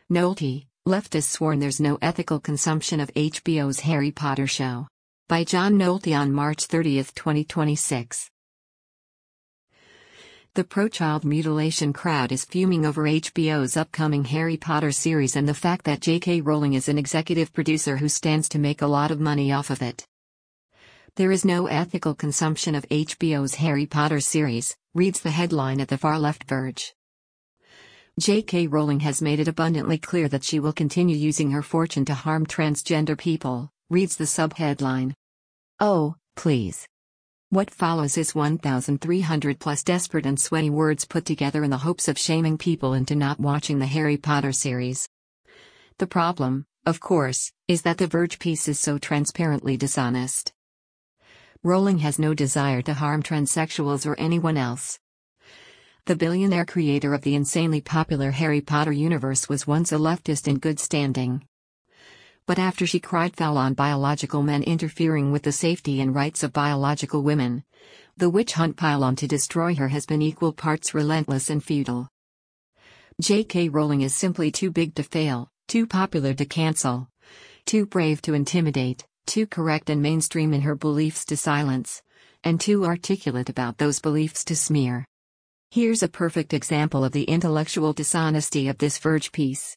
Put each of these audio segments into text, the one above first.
Nolte, leftists sworn there's no ethical consumption of HBO's Harry Potter show. By John Nolte on March 30, 2026. The pro-child mutilation crowd is fuming over HBO's upcoming Harry Potter series and the fact that J.K. Rowling is an executive producer who stands to make a lot of money off of it. There is no ethical consumption of HBO's Harry Potter series, reads the headline at the far-left Verge. J.K. Rowling has made it abundantly clear that she will continue using her fortune to harm transgender people, reads the sub-headline. Oh, please. What follows is 1,300 plus desperate and sweaty words put together in the hopes of shaming people into not watching the Harry Potter series. The problem, of course, is that the Verge piece is so transparently dishonest. Rowling has no desire to harm transsexuals or anyone else. The billionaire creator of the insanely popular Harry Potter universe was once a leftist in good standing. But after she cried foul on biological men interfering with the safety and rights of biological women, the witch hunt pile-on to destroy her has been equal parts relentless and futile. J.K. Rowling is simply too big to fail, too popular to cancel, too brave to intimidate, too correct and mainstream in her beliefs to silence, and too articulate about those beliefs to smear. Here's a perfect example of the intellectual dishonesty of this Verge piece.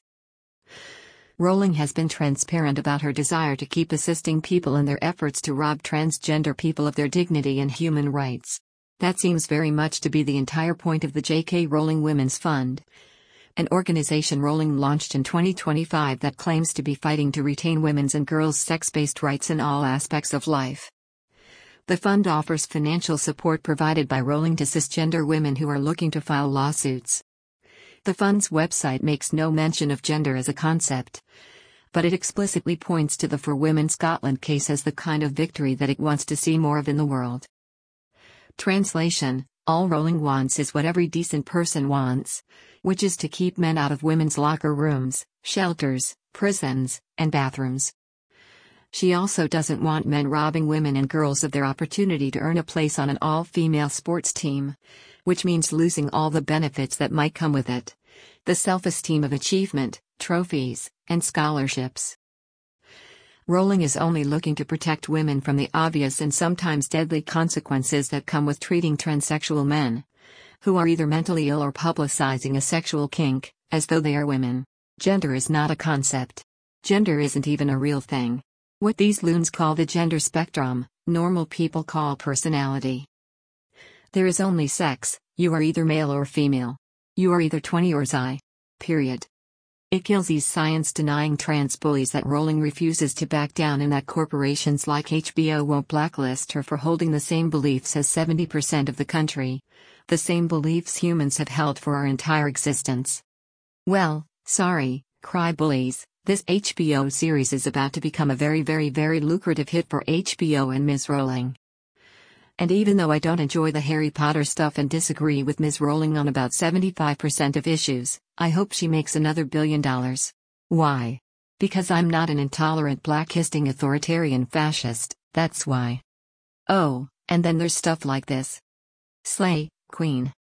Rowling has been transparent about her desire to keep assisting people in their efforts to rob transgender people of their dignity and human rights. That seems very much to be the entire point of the J.K. Rowling Women's Fund, an organization Rowling launched in 2025 that claims to be fighting to retain women's and girls' sex-based rights in all aspects of life. The fund offers financial support provided by Rowling to cisgender women who are looking to file lawsuits. The fund's website makes no mention of gender as a concept, but it explicitly points to the For Women Scotland case as the kind of victory that it wants to see more of in the world. Translation: all Rowling wants is what every decent person wants, which is to keep men out of women's locker rooms, shelters, prisons, and bathrooms. She also doesn't want men robbing women and girls of their opportunity to earn a place on an all-female sports team, which means losing all the benefits that might come with it: the self-esteem of achievement, trophies, and scholarships. Rowling is only looking to protect women from the obvious and sometimes deadly consequences that come with treating transsexual men, who are either mentally ill or publicizing a sexual kink, as though they are women. Gender is not a concept. Gender isn't even a real thing. What these loons call the gender spectrum, normal people call personality. There is only sex. You are either male or female. You are either 20 or XI. Period. It kills these science-denying trans bullies that Rowling refuses to back down and that corporations like HBO won't blacklist her for holding the same beliefs as 70% of the country, the same beliefs humans have held for our entire existence. Well, sorry, cry bullies, this HBO series is about to become a very lucrative hit for HBO and Ms. Rowling. And even though I don't enjoy the Harry Potter stuff and disagree with Ms. Rowling on about 75% of issues, I hope she makes another $1 billion. Why? Because I'm not an intolerant black-hissing authoritarian fascist, that's why. Oh, and then there's stuff like this. Slay, Queen.